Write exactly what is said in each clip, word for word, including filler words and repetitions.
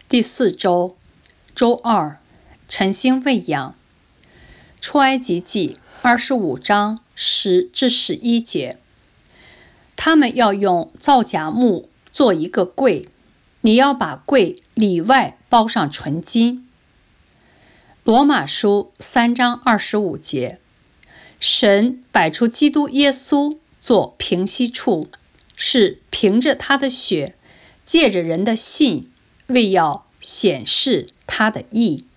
第四周，周二，晨星喂养。出埃及记二十五章十至十一节，他们要用皂荚木做一个柜，你要把柜里外包上纯金。罗马书三章二十五节，神摆出基督耶稣做平息处，是凭着他的血，借着人的信，为要显示他的义。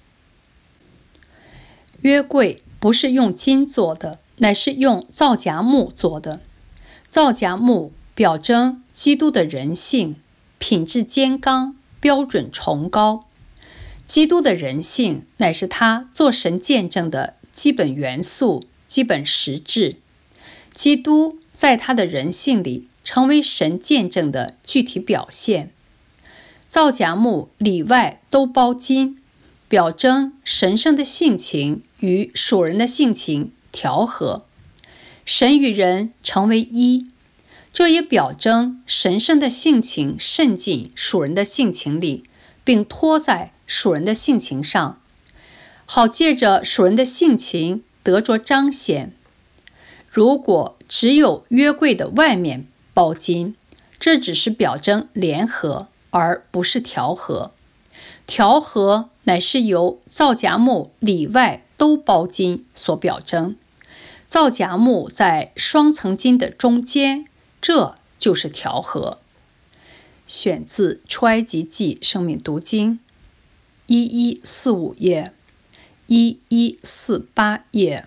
约柜不是用金做的，乃是用皂荚木做的。皂荚木表征基督的人性，品质坚刚，标准崇高。基督的人性乃是他做神见证的基本元素、基本实质。基督在他的人性里成为神见证的具体表现。皂荚木里外都包金，表征神圣的性情与属人的性情调和，神与人成为一。这也表征神圣的性情渗进属人的性情里，并托在属人的性情上，好借着属人的性情得着彰显。如果只有约柜的外面包金，这只是表征联合，而不是调和。调和乃是由皂荚木里外都包金所表征，皂荚木在双层金的中间，这就是调和。选自出埃及记生命读经一一四五页，一一四八页。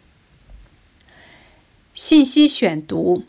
信息选读。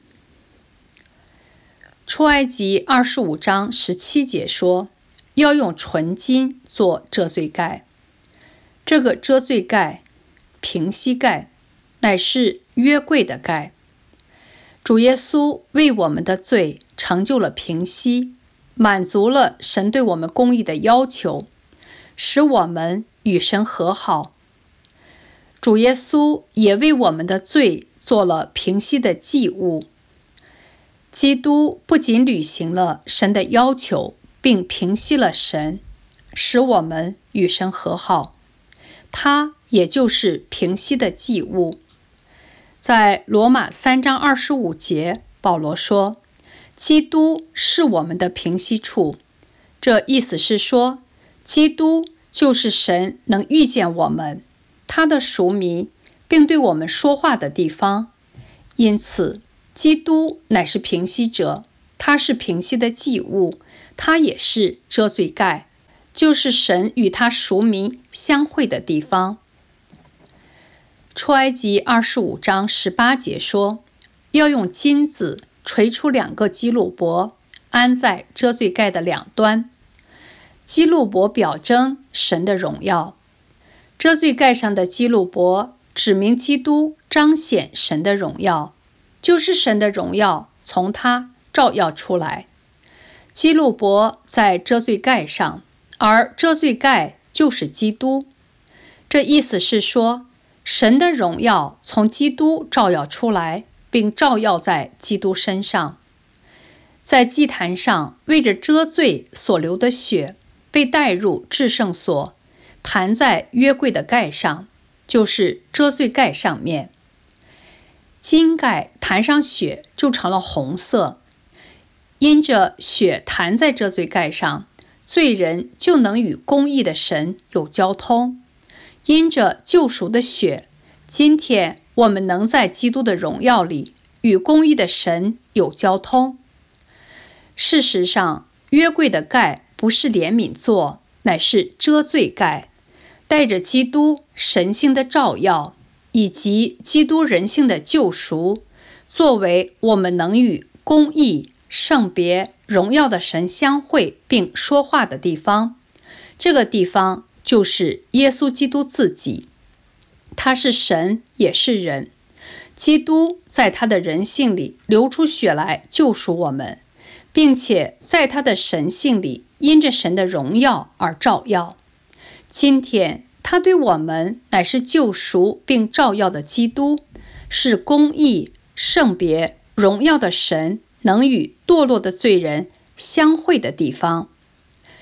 出埃及二十五章十七节说，要用纯金做遮罪盖。这个遮罪盖、平息盖，乃是约柜的盖。主耶稣为我们的罪成就了平息，满足了神对我们公义的要求，使我们与神和好。主耶稣也为我们的罪做了平息的祭物。基督不仅履行了神的要求，并平息了神，使我们与神和好。他也就是平息的祭物。在罗马三章二十五节，保罗说，基督是我们的平息处。这意思是说，基督就是神能遇见我们，他的属民，并对我们说话的地方。因此，基督乃是平息者，他是平息的祭物，他也是遮罪盖，就是神与他属民相会的地方。出埃及二十五章十八节说，要用金子锤出两个基路伯，安在遮罪盖的两端。基路伯表征神的荣耀，遮罪盖上的基路伯指明基督彰显神的荣耀，就是神的荣耀从他照耀出来。基路伯在遮罪盖上，而遮罪盖就是基督。这意思是说，神的荣耀从基督照耀出来，并照耀在基督身上。在祭坛上为着遮罪所流的血被带入至圣所，弹在约柜的盖上，就是遮罪盖上面。金盖弹上血就成了红色，因着血弹在遮罪盖上，罪人就能与公义的神有交通。因着救赎的血，今天我们能在基督的荣耀里与公义的神有交通。事实上，约柜的盖不是怜悯座，乃是遮罪盖，带着基督神性的照耀以及基督人性的救赎，作为我们能与公义、圣别、荣耀的神相会并说话的地方。这个地方就是耶稣基督自己，他是神也是人。基督在他的人性里流出血来救赎我们，并且在他的神性里因着神的荣耀而照耀。今天他对我们乃是救赎并照耀的基督，是公义、圣别、荣耀的神能与堕落的罪人相会的地方。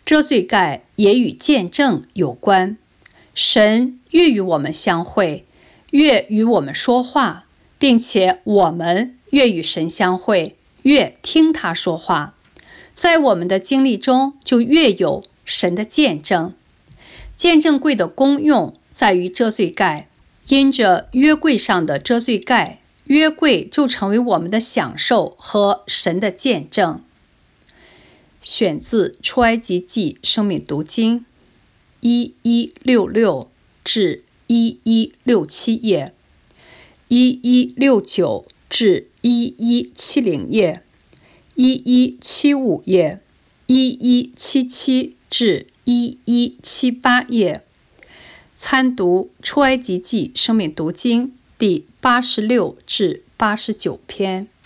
遮罪盖也与见证有关。神越与我们相会，越与我们说话，并且我们越与神相会，越听他说话。在我们的经历中，就越有神的见证。见证柜的功用在于遮罪盖，因着约柜上的遮罪盖，约柜就成为我们的享受和神的见证。选自出埃及记生命读经一一六六至一一六七页，一一六九至一一七零页，一一七五页，一一七七至一一七八页。参读出埃及记生命读经第八十六至八十九篇。